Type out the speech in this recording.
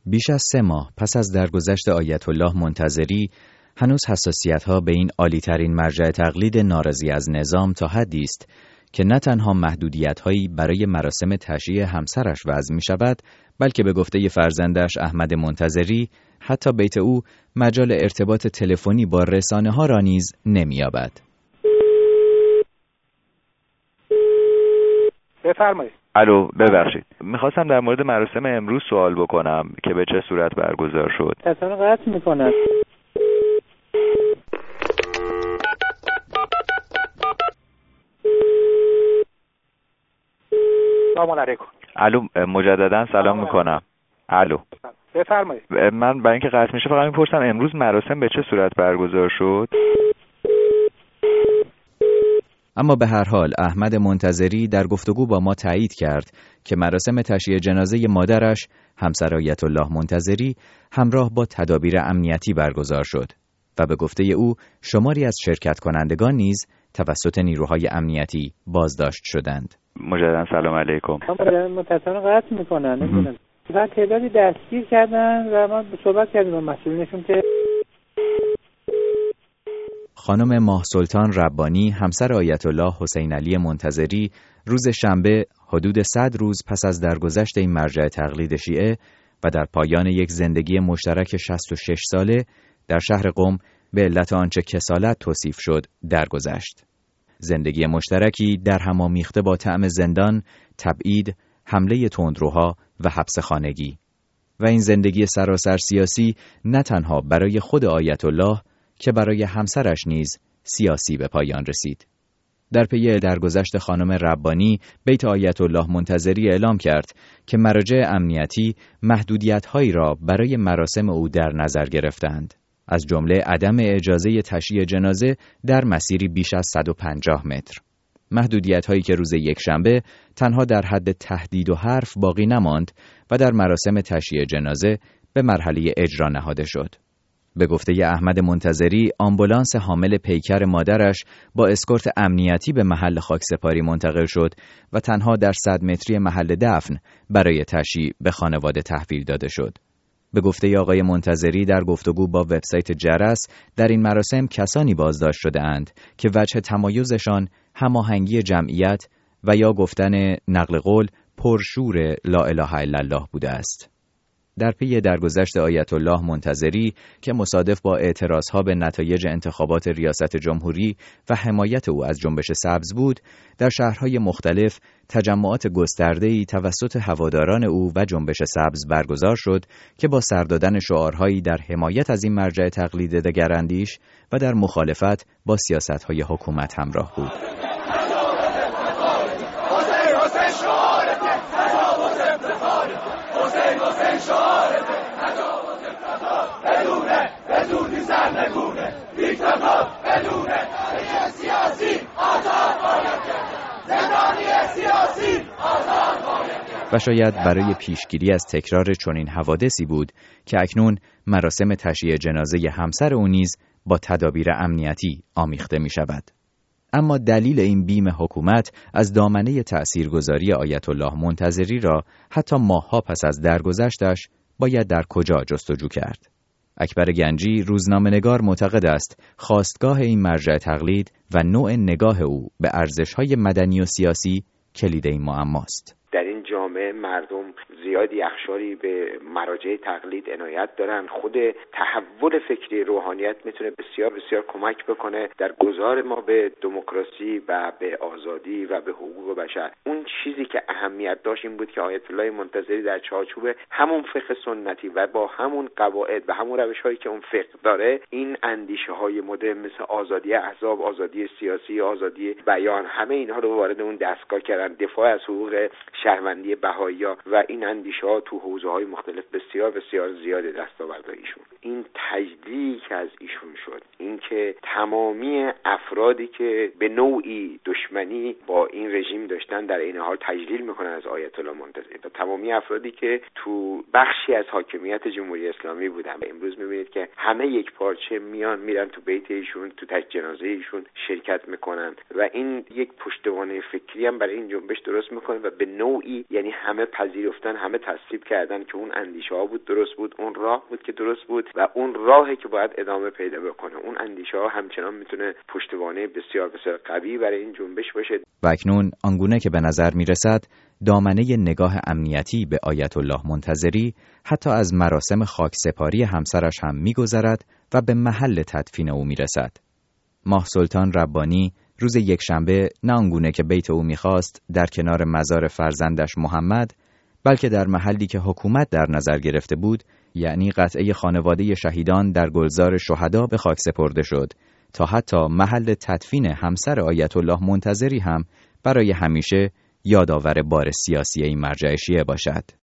بیش از 3 ماه پس از درگذشت آیت الله منتظری، هنوز حساسیت‌ها به این عالی‌ترین مرجع تقلید ناراضی از نظام تا حدی است که نه تنها محدودیت‌هایی برای مراسم تشییع همسرش وضع می‌شود، بلکه به گفته فرزندش احمد منتظری، حتی بیت او مجال ارتباط تلفنی با رسانه‌ها را نیز نمی‌یابد. بفرمایید. الو، ببخشید. میخواستم در مورد مراسم امروز سوال بکنم که به چه صورت برگزار شد. تلفن قطع میکنن. سلام علیکم. الو، مجددا سلام میکنم. الو، بفرمایید. من برای اینکه قطع میشه فقط میپرسم امروز مراسم به چه صورت برگزار شد؟ اما به هر حال احمد منتظری در گفتگو با ما تایید کرد که مراسم تشییع جنازه مادرش، همسر آیت الله منتظری، همراه با تدابیر امنیتی برگزار شد و به گفته او شماری از شرکت کنندگان نیز توسط نیروهای امنیتی بازداشت شدند. مجددا سلام علیکم. متأسفانه قطع میکنن. نمیدونم. تعدادی دستگیر کردن و ما صحبت کردیم با مسئولینشون که خانم ماه سلطان ربانی، همسر آیت الله حسین علی منتظری، روز شنبه حدود 100 روز پس از درگذشت این مرجع تقلید شیعه و در پایان یک زندگی مشترک 66 ساله در شهر قم به علت آنچه کسالت توصیف شد درگذشت. زندگی مشترکی در هم آمیخته با طعم زندان، تبعید، حمله تندروها و حبس خانگی. و این زندگی سراسر سیاسی نه تنها برای خود آیت الله که برای همسرش نیز سیاسی به پایان رسید. در پی درگذشت خانم ربانی، بیت آیت الله منتظری اعلام کرد که مراجع امنیتی محدودیت‌هایی را برای مراسم او در نظر گرفتند، از جمله عدم اجازه تشییع جنازه در مسیری بیش از 150 متر. محدودیت‌هایی که روز یکشنبه تنها در حد تهدید و حرف باقی نماند و در مراسم تشییع جنازه به مرحله اجرا نهاده شد. به گفته احمد منتظری، آمبولانس حامل پیکر مادرش با اسکورت امنیتی به محل خاکسپاری منتقل شد و تنها در 100 متری محل دفن برای تشییع به خانواده تحویل داده شد. به گفته آقای منتظری در گفتگو با وبسایت جرس، در این مراسم کسانی بازداشت شده اند که وجه تمایزشان هماهنگی جمعیت و یا گفتن نقل قول پرشور لا اله الا الله بوده است. در پی درگذشت آیت الله منتظری که مصادف با اعتراضها به نتایج انتخابات ریاست جمهوری و حمایت او از جنبش سبز بود، در شهرهای مختلف تجمعات گسترده‌ای توسط هواداران او و جنبش سبز برگزار شد که با سر دادن شعارهایی در حمایت از این مرجع تقلید دگراندیش و در مخالفت با سیاست‌های حکومت همراه بود. و شاید برای پیشگیری از تکرار چنین حوادثی بود که اکنون مراسم تشییع جنازه همسر او نیز با تدابیر امنیتی آمیخته می شود. اما دلیل این بیم حکومت از دامنه تأثیرگذاری آیت الله منتظری را حتی ماه‌ها پس از درگذشتش باید در کجا جستجو کرد؟ اکبر گنجی، روزنامه‌نگار، معتقد است خاستگاه این مرجع تقلید و نوع نگاه او به ارزش‌های مدنی و سیاسی کلید این معماست. در این جامعه مردم زیادی اخشاری به مراجع تقلید عنایت دارن. خود تحول فکری روحانیت میتونه بسیار بسیار کمک بکنه در گذار ما به دموکراسی و به آزادی و به حقوق بشر. اون چیزی که اهمیت داشت این بود که آیت الله منتظری در چارچوب همون فقه سنتی و با همون قواعد و همون روش‌هایی که اون فقه داره، این اندیشه‌های مدرن مثل آزادی احزاب، آزادی سیاسی، آزادی بیان، همه اینها رو وارد اون دستگاه کردن، دفاع از حقوق شهروندی بهائی‌ها و این اندیشه‌ها تو حوزه‌های مختلف بسیار بسیار زیاد دستاورد ایشون. این تجلیلی که از ایشون شد، این که تمامی افرادی که به نوعی دشمنی با این رژیم داشتن در این حال تجلیل میکنن از آیت الله منتظری و تمامی افرادی که تو بخشی از حاکمیت جمهوری اسلامی بودن، امروز میبینید که همه یک پارچه میرن تو بیت ایشون، تو تشییع جنازه ایشون شرکت میکنن و این یک پشتوانه فکری هم برای این جنبش درست میکنه و به نوعی یعنی همه پذیرفتن، همه تصویب کردن که اون اندیشه ها بود درست بود، اون راه بود که درست بود و اون راهی که باید ادامه پیدا بکنه. اون اندیشه ها همچنان میتونه پشتوانه بسیار بسیار قوی برای این جنبش باشه. و اکنون آنگونه که به نظر میرسد دامنه نگاه امنیتی به آیت الله منتظری حتی از مراسم خاکسپاری همسرش هم میگذرد و به محل تدفین او میرسد. ماه سلطان ربانی روز یکشنبه نه آنگونه که بیت او میخواست در کنار مزار فرزندش محمد، بلکه در محلی که حکومت در نظر گرفته بود، یعنی قطعه خانواده شهیدان در گلزار شهدا به خاک سپرده شد تا حتی محل تدفین همسر آیت الله منتظری هم برای همیشه یادآور بار سیاسی این مرجع شیعه باشد.